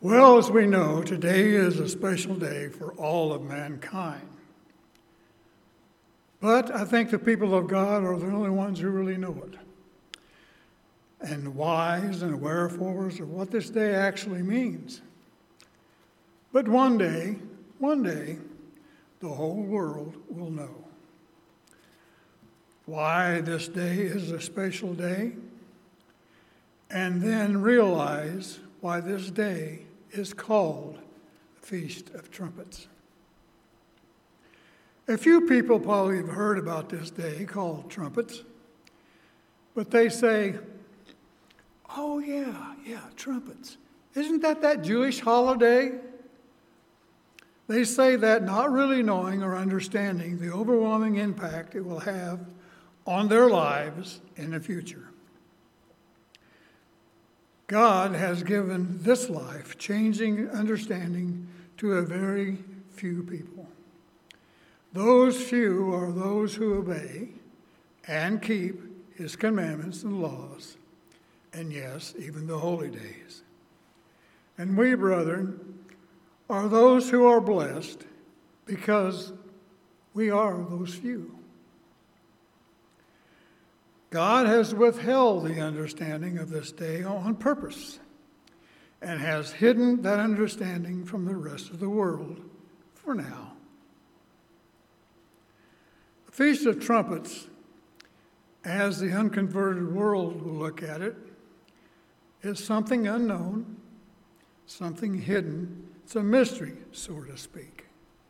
Well, as we know, today is a special day for all of mankind. But I think the people of God are the only ones who really know it. And the whys and wherefores of what this day actually means. But one day, the whole world will know why this day is a special day, and then realize why this day is called the Feast of Trumpets. A few people probably have heard about this day called trumpets, but they say, oh yeah, trumpets. Isn't that Jewish holiday? They say that not really knowing or understanding the overwhelming impact it will have on their lives in the future. God has given this life-changing understanding to a very few people. Those few are those who obey and keep His commandments and laws, and yes, even the holy days. And we, brethren, are those who are blessed because we are those few. God has withheld the understanding of this day on purpose and has hidden that understanding from the rest of the world for now. The Feast of Trumpets, as the unconverted world will look at it, is something unknown, something hidden. It's a mystery, so to speak.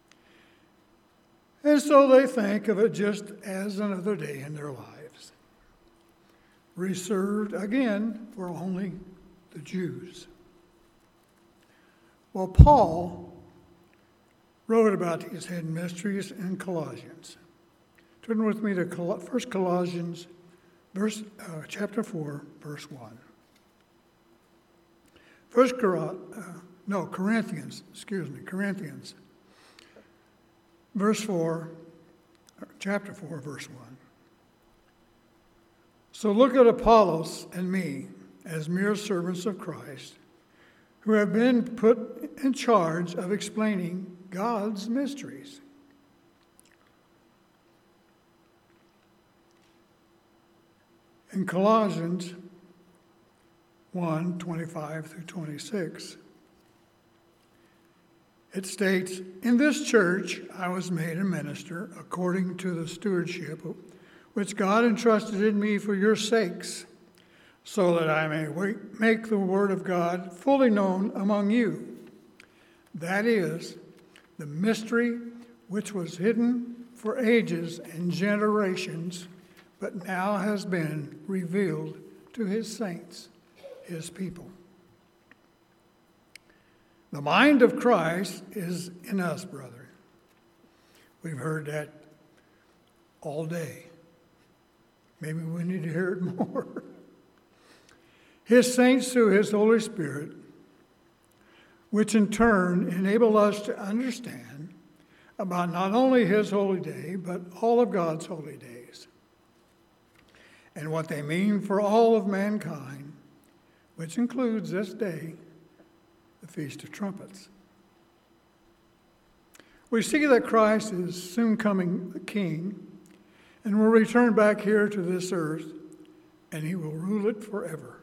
And so they think of it just as another day in their lives, reserved again for only the Jews. Well, Paul wrote about these hidden mysteries in Colossians. Turn with me to 1 Colossians chapter 4, verse 1. Corinthians, chapter 4, verse 1. So look at Apollos and me as mere servants of Christ, who have been put in charge of explaining God's mysteries. In Colossians 1, 25 through 26, it states, "In this church I was made a minister according to the stewardship which God entrusted in me for your sakes, so that I may make the word of God fully known among you. That is, the mystery which was hidden for ages and generations, but now has been revealed to His saints, His people." The mind of Christ is in us, brethren. We've heard that all day. Maybe we need to hear it more. His saints through His Holy Spirit, which in turn enable us to understand about not only His holy day, but all of God's holy days, and what they mean for all of mankind, which includes this day, the Feast of Trumpets. We see that Christ is soon coming King and will return back here to this earth, and He will rule it forever.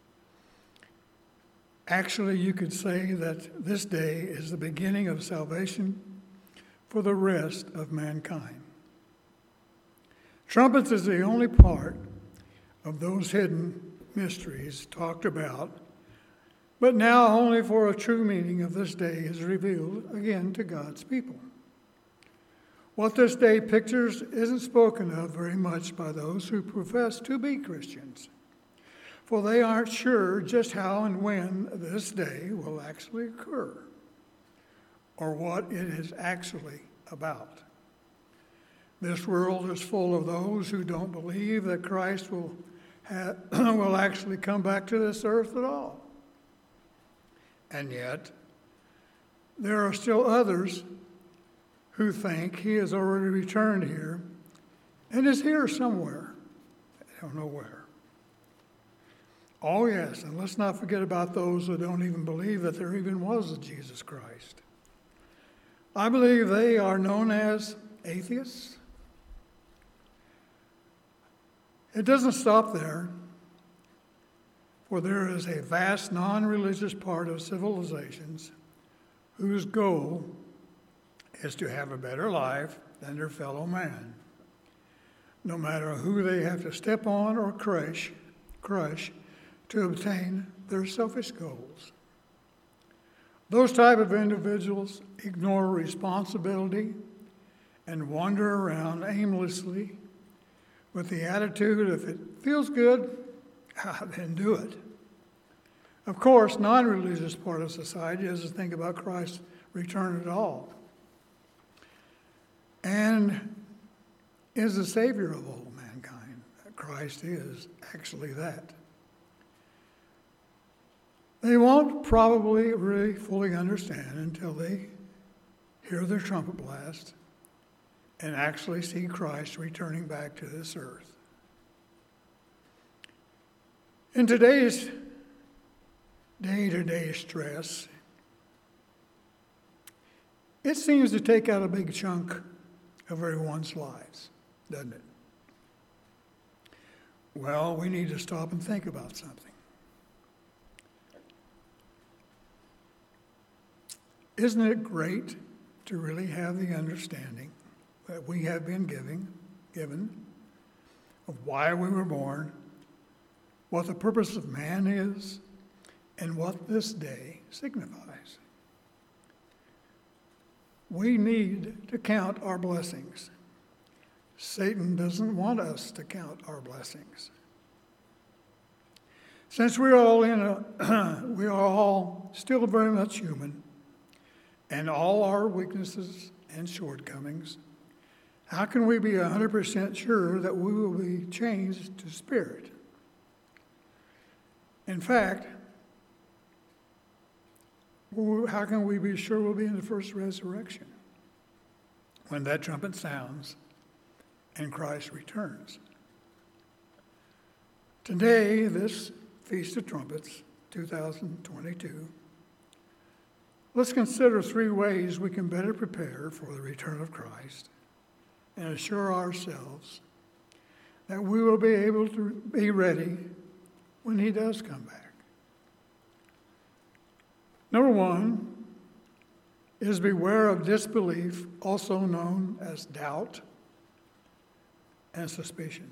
Actually, you could say that this day is the beginning of salvation for the rest of mankind. Trumpets is the only part of those hidden mysteries talked about, but now only for a true meaning of this day is revealed again to God's people. What this day pictures isn't spoken of very much by those who profess to be Christians, for they aren't sure just how and when this day will actually occur, or what it is actually about. This world is full of those who don't believe that Christ will actually come back to this earth at all. And yet, there are still others who think He has already returned here and is here somewhere. I don't know where. Oh, yes, and let's not forget about those who don't even believe that there even was a Jesus Christ. I believe they are known as atheists. It doesn't stop there, for there is a vast non-religious part of civilizations whose goal is to have a better life than their fellow man, no matter who they have to step on or crush to obtain their selfish goals. Those type of individuals ignore responsibility and wander around aimlessly with the attitude, if it feels good, then do it. Of course, non-religious part of society doesn't think about Christ's return at all, and is the Savior of all mankind. Christ is actually that. They won't probably really fully understand until they hear the trumpet blast and actually see Christ returning back to this earth. In today's day-to-day stress, it seems to take out a big chunk of everyone's lives, doesn't it? Well, we need to stop and think about something. Isn't it great to really have the understanding that we have been given of why we were born, what the purpose of man is, and what this day signifies? We need to count our blessings. Satan doesn't want us to count our blessings. Since we are all still very much human, and all our weaknesses and shortcomings, how can we be 100% sure that we will be changed to spirit? In fact, how can we be sure we'll be in the first resurrection when that trumpet sounds and Christ returns? Today, this Feast of Trumpets, 2022, let's consider 3 ways we can better prepare for the return of Christ and assure ourselves that we will be able to be ready when he does come back. Number 1 is beware of disbelief, also known as doubt and suspicion.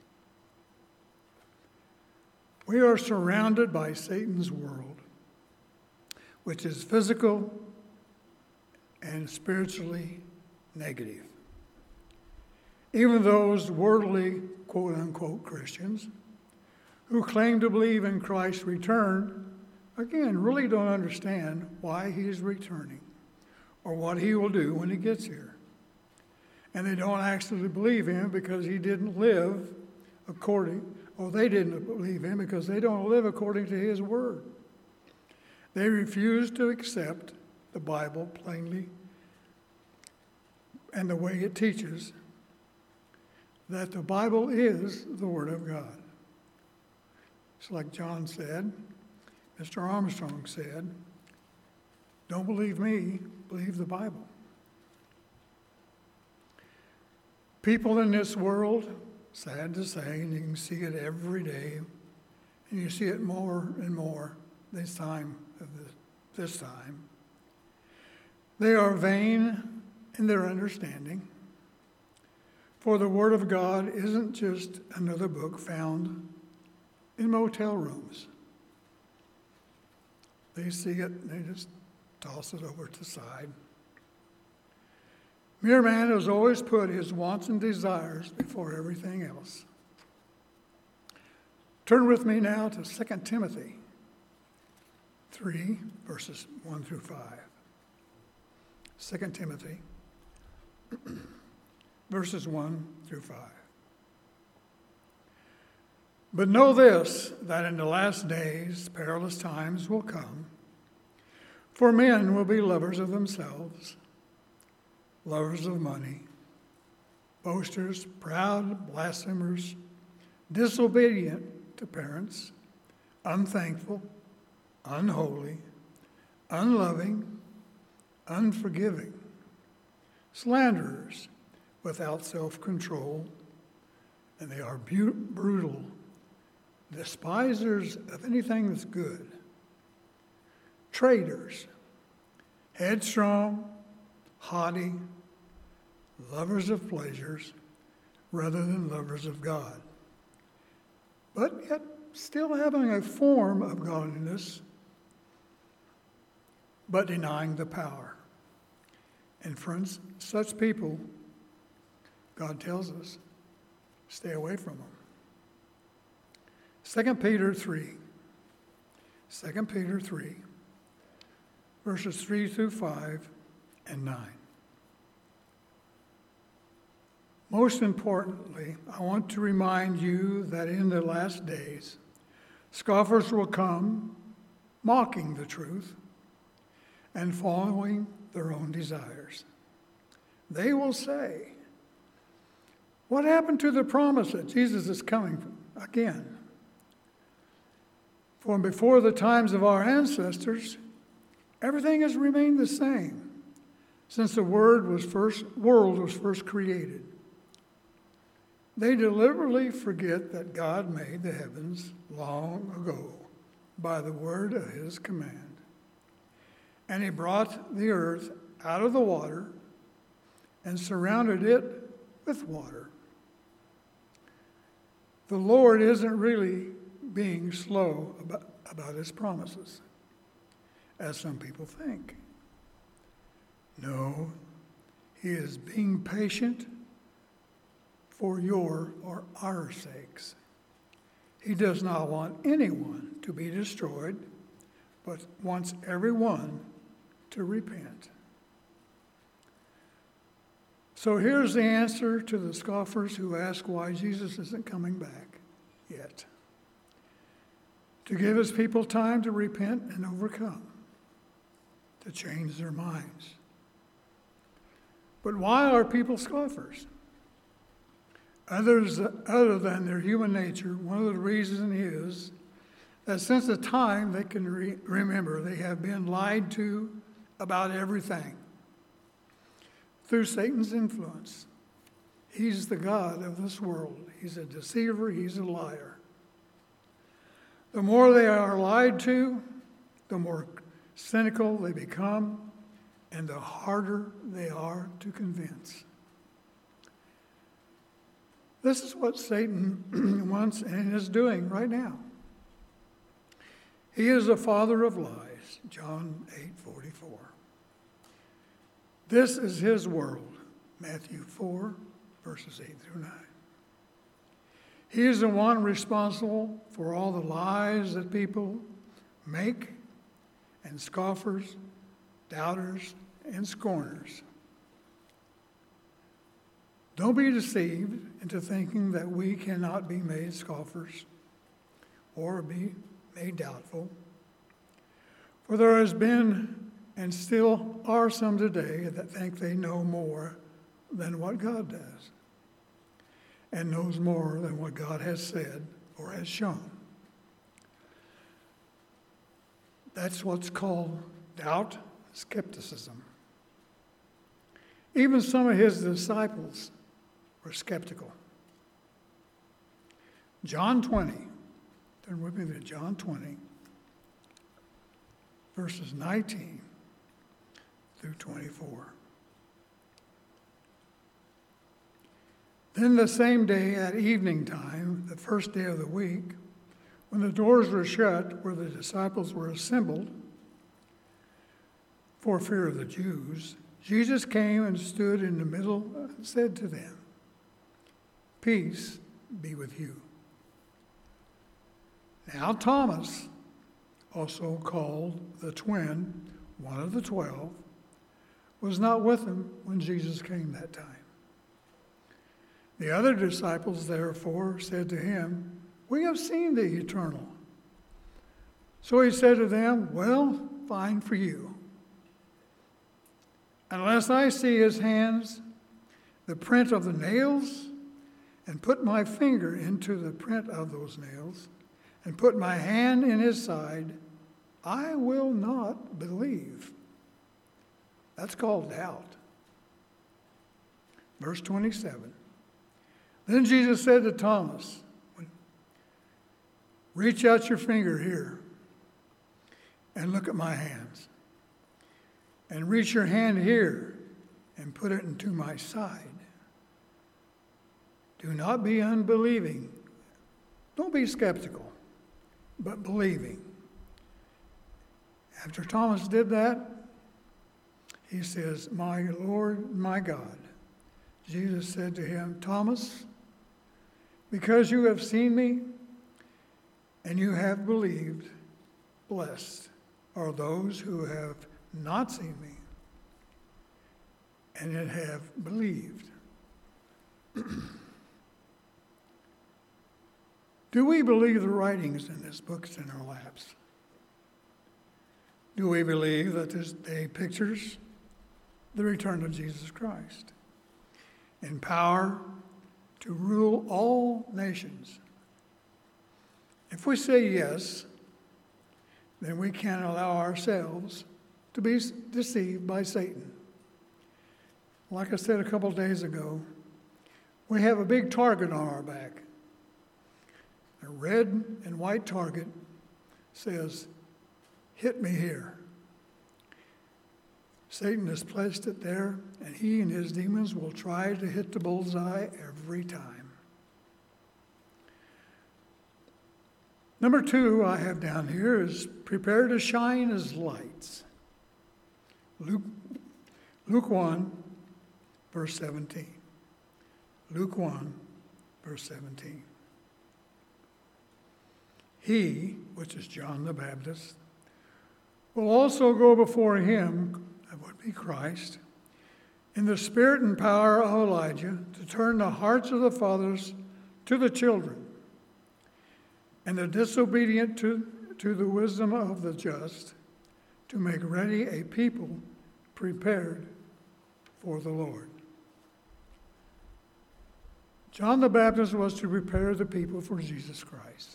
We are surrounded by Satan's world, which is physical and spiritually negative. Even those worldly, quote-unquote, Christians who claim to believe in Christ's return, again, really don't understand why he's returning or what he will do when he gets here. And they don't actually believe him because he didn't live they didn't believe him because they don't live according to his word. They refuse to accept the Bible plainly and the way it teaches that the Bible is the Word of God. It's like John said, Mr. Armstrong said, don't believe me, believe the Bible. People in this world, sad to say, and you can see it every day, and you see it more and more this time. They are vain in their understanding, for the Word of God isn't just another book found in motel rooms. They see it and they just toss it over to the side. Mere man has always put his wants and desires before everything else. Turn with me now to 2 Timothy 3, verses 1 through 5. 2 Timothy, verses 1 through 5. But know this, that in the last days perilous times will come, for men will be lovers of themselves, lovers of money, boasters, proud, blasphemers, disobedient to parents, unthankful, unholy, unloving, unforgiving, slanderers, without self-control, and they are brutal, despisers of anything that's good, traitors, headstrong, haughty, lovers of pleasures rather than lovers of God, but yet still having a form of godliness, but denying the power. And friends, such people, God tells us, stay away from them. 2 Peter 3, verses 3 through 5 and 9. Most importantly, I want to remind you that in the last days, scoffers will come, mocking the truth and following their own desires. They will say, "What happened to the promise that Jesus is coming again? For before the times of our ancestors, everything has remained the same since the world was first created." They deliberately forget that God made the heavens long ago by the word of his command. And he brought the earth out of the water and surrounded it with water. The Lord isn't really being slow about his promises, as some people think. No, he is being patient for your or our sakes. He does not want anyone to be destroyed, but wants everyone to repent. So here's the answer to the scoffers who ask why Jesus isn't coming back yet. To give his people time to repent and overcome, to change their minds. But why are people scoffers? Other than their human nature, one of the reasons is that since the time they can remember, they have been lied to about everything through Satan's influence. He's the god of this world. He's a deceiver. He's a liar. The more they are lied to, the more cynical they become, and the harder they are to convince. This is what Satan wants and is doing right now. He is the father of lies, John 8:44. This is his world, Matthew 4, verses 8 through 9. He is the one responsible for all the lies that people make, and scoffers, doubters, and scorners. Don't be deceived into thinking that we cannot be made scoffers or be made doubtful. For there has been and still are some today that think they know more than what God does and knows more than what God has said or has shown. That's what's called doubt, skepticism. Even some of his disciples were skeptical. John 20, turn with me to John 20, verses 19 through 24. Then the same day at evening time, the first day of the week, when the doors were shut where the disciples were assembled for fear of the Jews, Jesus came and stood in the middle and said to them, "Peace be with you." Now Thomas, also called the twin, one of the 12, was not with him when Jesus came that time. The other disciples, therefore, said to him, "We have seen the eternal." So he said to them, "Well, fine for you. Unless I see his hands, the print of the nails, and put my finger into the print of those nails, and put my hand in his side, I will not believe. That's called doubt. Verse 27. Then Jesus said to Thomas, reach out your finger here and look at my hands. And reach your hand here and put it into my side. Do not be unbelieving. Don't be skeptical, but believing. After Thomas did that, he says, my Lord, my God. Jesus said to him, Thomas, because you have seen me and you have believed, blessed are those who have not seen me and yet have believed. Do we believe the writings in this book in our laps? Do we believe that this day pictures the return of Jesus Christ in power to rule all nations? If we say yes, then we can't allow ourselves to be deceived by Satan. Like I said a couple days ago, we have a big target on our back. A red and white target says, hit me here. Satan has placed it there, and he and his demons will try to hit the bullseye every time. Number 2 I have down here is prepare to shine as lights. Luke 1, verse 17. Luke 1, verse 17. He, which is John the Baptist, will also go before him, that would be Christ, in the spirit and power of Elijah, to turn the hearts of the fathers to the children, and the disobedient to the wisdom of the just, to make ready a people prepared for the Lord. John the Baptist was to prepare the people for Jesus Christ.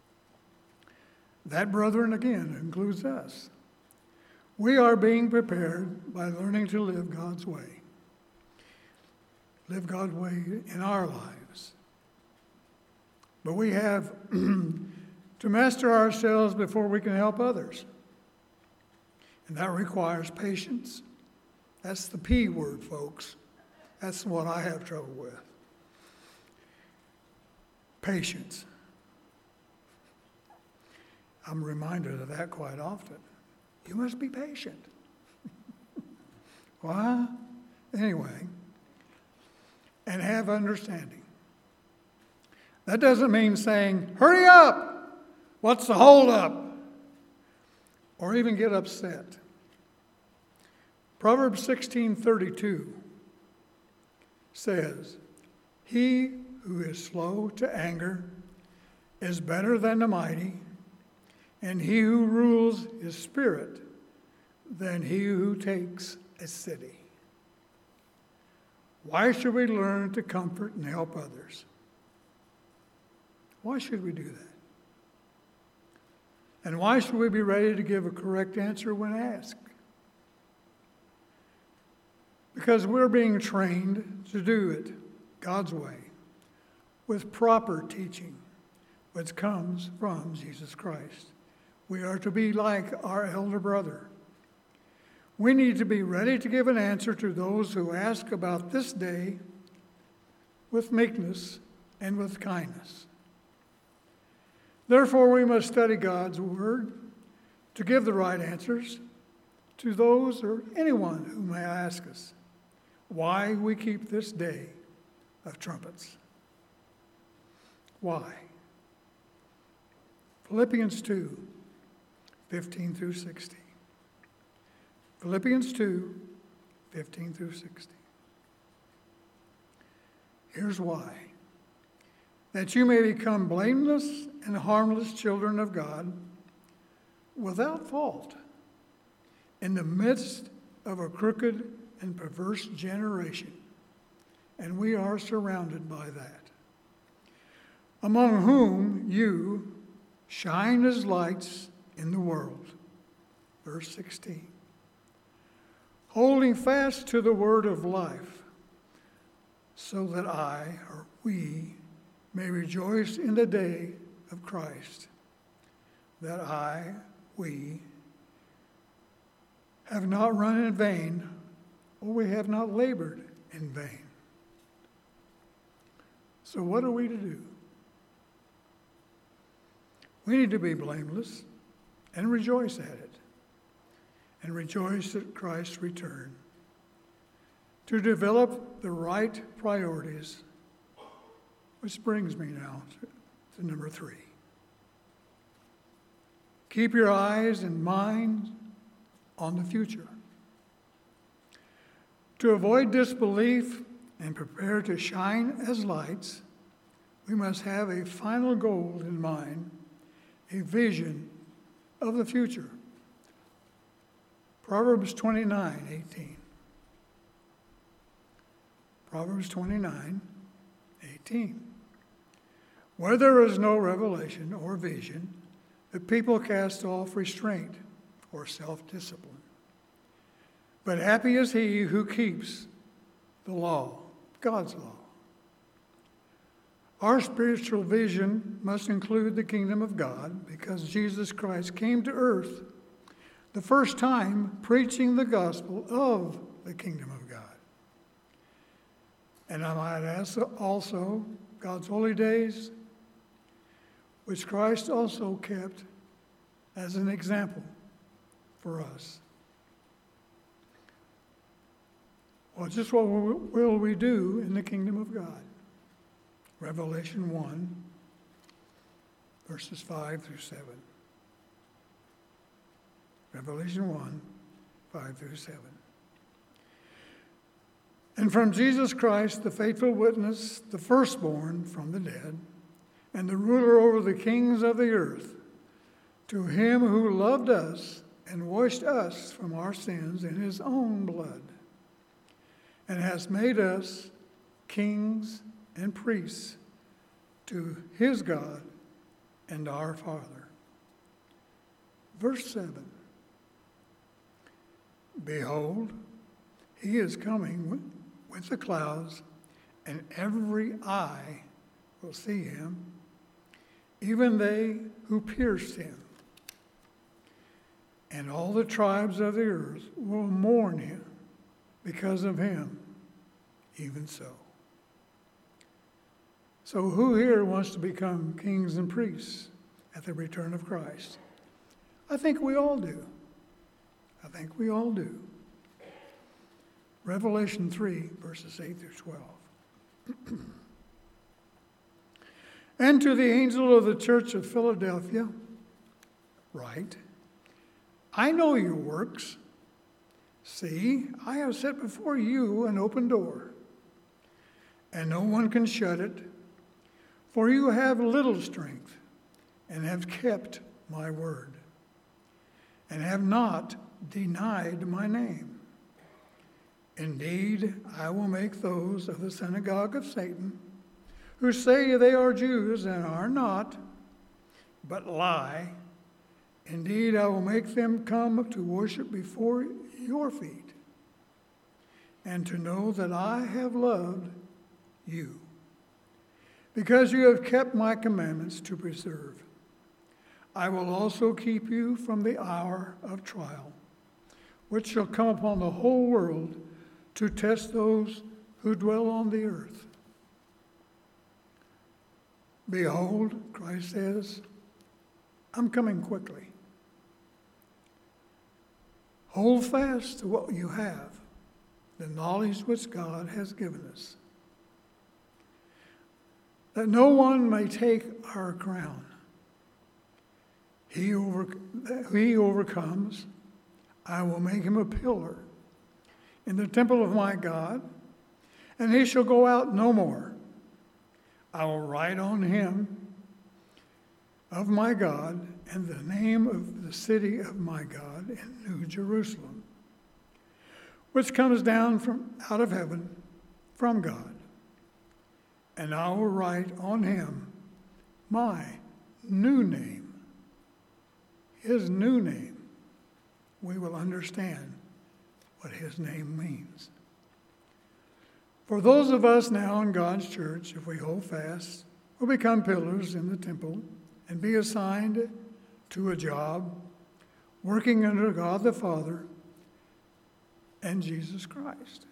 That, brethren, again, includes us. We are being prepared by learning to live God's way. Live God's way in our lives. But we have to master ourselves before we can help others. And that requires patience. That's the P word, folks. That's what I have trouble with. Patience. I'm reminded of that quite often. You must be patient. Why? Anyway, and have understanding. That doesn't mean saying, hurry up! What's the hold up? Or even get upset. Proverbs 16:32 says, he who is slow to anger is better than the mighty, and he who rules his spirit than he who takes a city. Why should we learn to comfort and help others? Why should we do that? And why should we be ready to give a correct answer when asked? Because we're being trained to do it God's way, with proper teaching, which comes from Jesus Christ. We are to be like our elder brother. We need to be ready to give an answer to those who ask about this day with meekness and with kindness. Therefore, we must study God's word to give the right answers to those or anyone who may ask us why we keep this day of trumpets. Why? Philippians 2, 15 through 16. Philippians 2, 15 through 16. Here's why. That you may become blameless and harmless children of God, without fault, in the midst of a crooked and perverse generation. And we are surrounded by that. Among whom you shine as lights in the world. Verse 16. Holding fast to the word of life, so that I, or we, may rejoice in the day of Christ, that we, have not run in vain, or we have not labored in vain. So what are we to do? We need to be blameless and rejoice at it, and rejoice at Christ's return, to develop the right priorities, which brings me now to number 3. Keep your eyes and mind on the future. To avoid disbelief and prepare to shine as lights, we must have a final goal in mind, a vision of the future. Proverbs 29:18. Proverbs 29:18. Where there is no revelation or vision, the people cast off restraint or self-discipline. But happy is he who keeps the law, God's law. Our spiritual vision must include the kingdom of God, because Jesus Christ came to earth the first time preaching the gospel of the kingdom of God. And I might ask also God's holy days, which Christ also kept as an example for us. Well, just what will we do in the kingdom of God? Revelation 1, verses 5 through 7. Revelation 1, 5 through 7. And from Jesus Christ, the faithful witness, the firstborn from the dead, and the ruler over the kings of the earth, to him who loved us and washed us from our sins in his own blood, and has made us kings and priests to his God and our Father. Verse 7. Behold, he is coming with the clouds, and every eye will see him, even they who pierced him. And all the tribes of the earth will mourn him because of him, even so. So who here wants to become kings and priests at the return of Christ? I think we all do. I think we all do. Revelation 3, verses 8 through 12. And to the angel of the church of Philadelphia, write, I know your works. See, I have set before you an open door, and no one can shut it. For you have little strength, and have kept my word, and have not denied my name. Indeed, I will make those of the synagogue of Satan, who say they are Jews and are not, but lie. Indeed, I will make them come to worship before your feet, and to know that I have loved you, because you have kept my commandments to preserve. I will also keep you from the hour of trial, which shall come upon the whole world to test those who dwell on the earth. Behold, Christ says, I'm coming quickly. Hold fast to what you have, the knowledge which God has given us, that no one may take our crown. He who overcomes, I will make him a pillar in the temple of my God, and he shall go out no more. I will write on him of my God and the name of the city of my God in New Jerusalem, which comes down from out of heaven from God. And I will write on him my new name. his new name, we will understand what his name means. For those of us now in God's church, if we hold fast, will become pillars in the temple and be assigned to a job working under God the Father and Jesus Christ.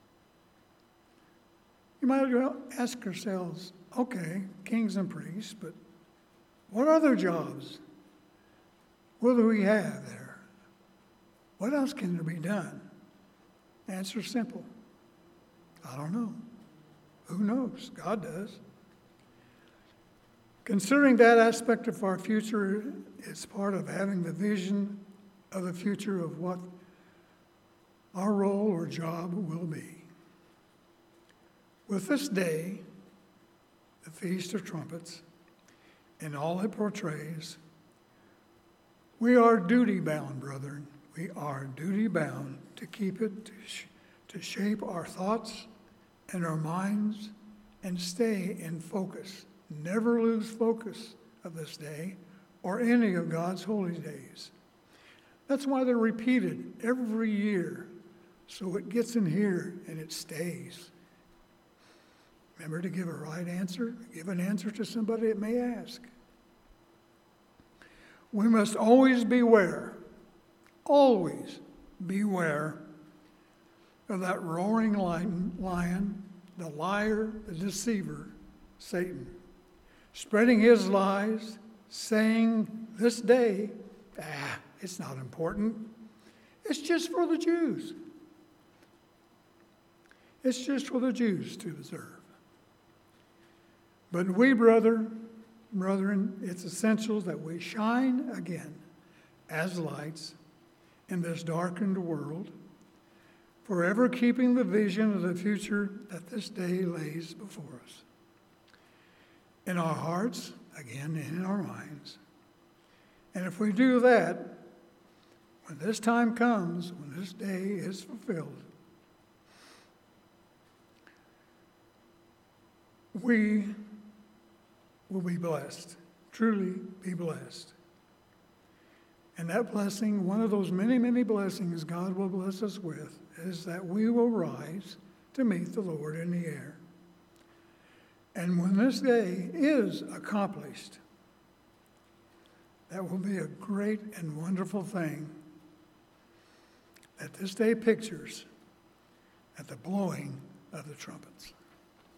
You might well ask yourselves, okay, kings and priests, but what other jobs will we have there? What else can there be done? Answer simple. I don't know. Who knows? God does. Considering that aspect of our future is part of having the vision of the future of what our role or job will be. With this day, the Feast of Trumpets, and all it portrays, we are duty-bound, brethren. We are duty-bound to keep it, to shape our thoughts and our minds and stay in focus. Never lose focus of this day or any of God's holy days. That's why they're repeated every year, so it gets in here and it stays. Remember to give a right answer. Give an answer to somebody that may ask. We must always beware of that roaring lion, the liar, the deceiver, Satan, spreading his lies, saying this day, it's not important. It's just for the Jews. It's just for the Jews to observe. But we, brethren, it's essential that we shine again as lights in this darkened world, forever keeping the vision of the future that this day lays before us. In our hearts, again, in our minds. And if we do that, when this time comes, when this day is fulfilled, we will be blessed, truly be blessed. And that blessing, one of those many, many blessings God will bless us with, is that we will rise to meet the Lord in the air. And when this day is accomplished, that will be a great and wonderful thing that this day pictures at the blowing of the trumpets.